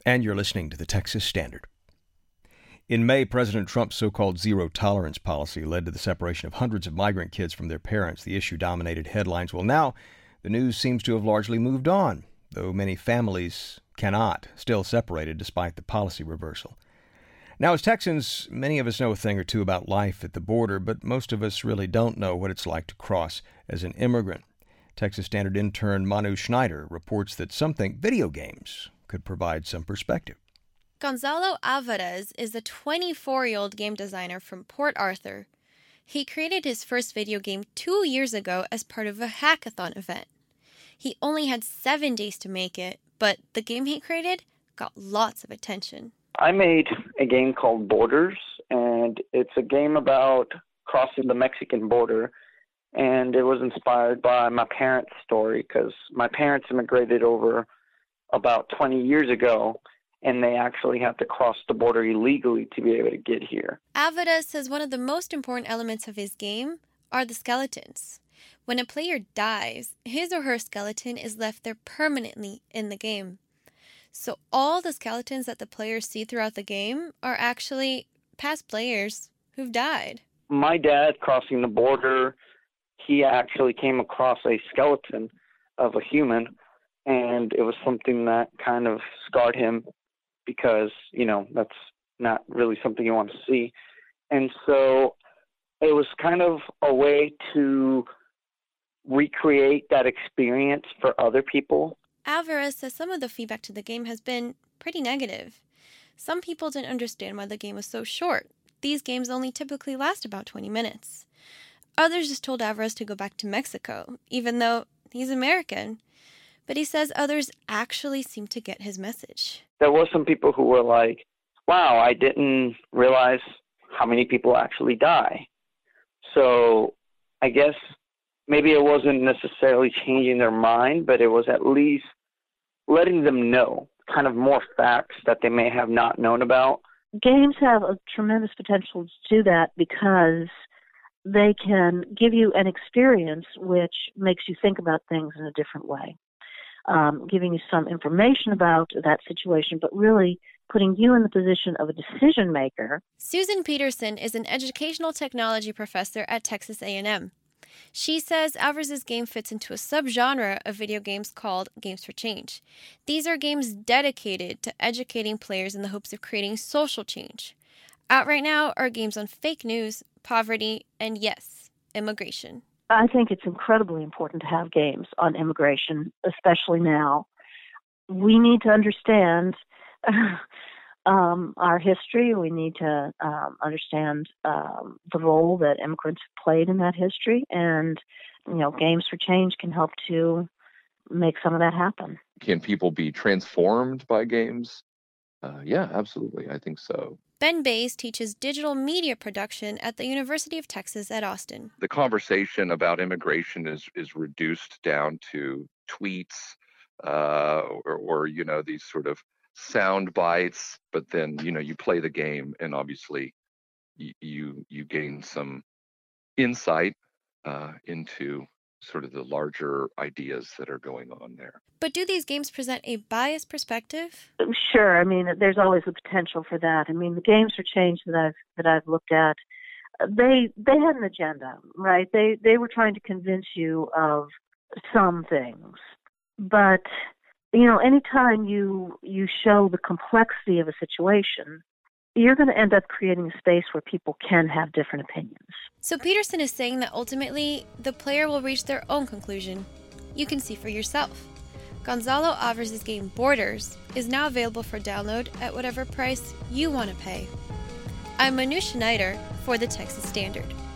And you're listening to the Texas Standard. In May, President Trump's so-called zero-tolerance policy led to the separation of hundreds of migrant kids from their parents. The issue dominated headlines. Well, now the news seems to have largely moved on, though many families cannot, still separated despite the policy reversal. Now, as Texans, many of us know a thing or two about life at the border, but most of us really don't know what it's like to cross as an immigrant. Texas Standard intern Manu Schneider reports that some think video games could provide some perspective. Gonzalo Alvarez is a 24-year-old game designer from Port Arthur. He created his first video game 2 years ago as part of a hackathon event. He only had 7 days to make it, but the game he created got lots of attention. I made a game called Borders, and it's a game about crossing the Mexican border, and it was inspired by my parents' story because my parents immigrated over about 20 years ago, and they actually had to cross the border illegally to be able to get here. Alvarez says one of the most important elements of his game are the skeletons. When a player dies, his or her skeleton is left there permanently in the game. So all the skeletons that the players see throughout the game are actually past players who've died. My dad crossing the border, he actually came across a skeleton of a human, and it was something that kind of scarred him because, that's not really something you want to see. And so it was kind of a way to recreate that experience for other people. Alvarez says some of the feedback to the game has been pretty negative. Some people didn't understand why the game was so short. These games only typically last about 20 minutes. Others just told Alvarez to go back to Mexico, even though he's American. But he says others actually seem to get his message. There were some people who were like, wow, I didn't realize how many people actually die. So I guess maybe it wasn't necessarily changing their mind, but it was at least letting them know kind of more facts that they may have not known about. Games have a tremendous potential to do that because they can give you an experience which makes you think about things in a different way, giving you some information about that situation, but really putting you in the position of a decision maker. Susan Peterson is an educational technology professor at Texas A&M. She says Alvarez's game fits into a subgenre of video games called Games for Change. These are games dedicated to educating players in the hopes of creating social change. Out right now are games on fake news, poverty, and yes, immigration. I think it's incredibly important to have games on immigration, especially now. We need to understand our history. We need to understand the role that immigrants have played in that history. And, Games for Change can help to make some of that happen. Can people be transformed by games? Yeah, absolutely. I think so. Ben Bays teaches digital media production at the University of Texas at Austin. The conversation about immigration is reduced down to tweets or these sort of sound bites, but then you play the game and obviously you gain some insight into sort of the larger ideas that are going on there. But do these games present a biased perspective? Sure. I mean, there's always the potential for that. I mean, the Games for Change that I've looked at, they had an agenda, right? They were trying to convince you of some things, but anytime you show the complexity of a situation, you're going to end up creating a space where people can have different opinions. So Peterson is saying that ultimately, the player will reach their own conclusion. You can see for yourself. Gonzalo Alvarez's game Borders is now available for download at whatever price you want to pay. I'm Manu Schneider for the Texas Standard.